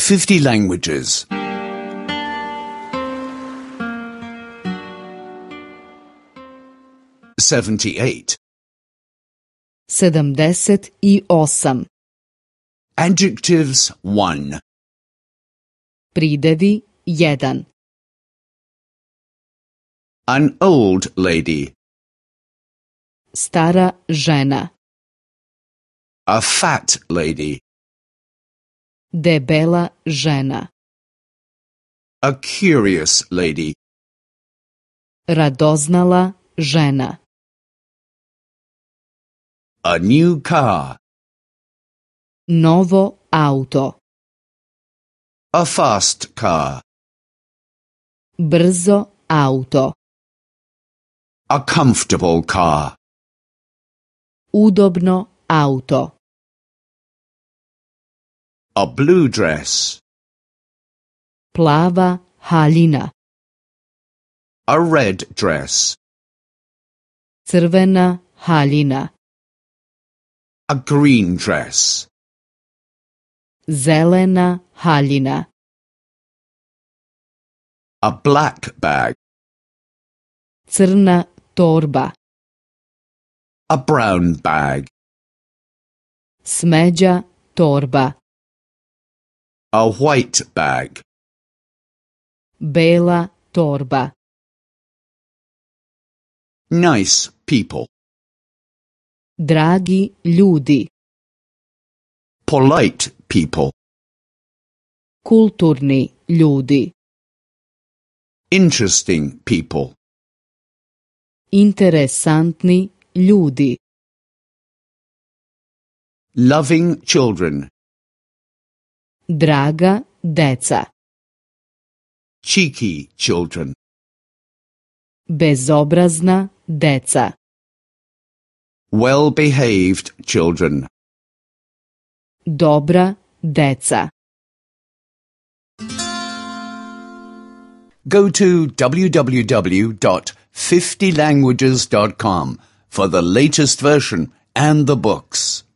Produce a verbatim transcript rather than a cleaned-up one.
fifty languages. seventy-eight. sedamdeset osam. Adjectives one. Pridevi jedan. An old lady. Stara žena. A fat lady. Debela žena. A curious lady. Radoznala žena. A new car. Novo auto. A fast car. Brzo auto. A comfortable car. Udobno auto. A blue dress. Plava haljina. A red dress. Crvena haljina. A green dress. Zelena haljina. A black bag. Crna torba. A brown bag. Smeđa torba. A white bag. Bela torba. Nice people. Dragi ljudi. Polite people. Kulturni ljudi. Interesting people. Interesantni ljudi. Loving children. Draga deca. Cheeky children. Bezobrazna deca. Well-behaved children. Dobra deca. Go to w w w dot fifty languages dot com for the latest version and the books.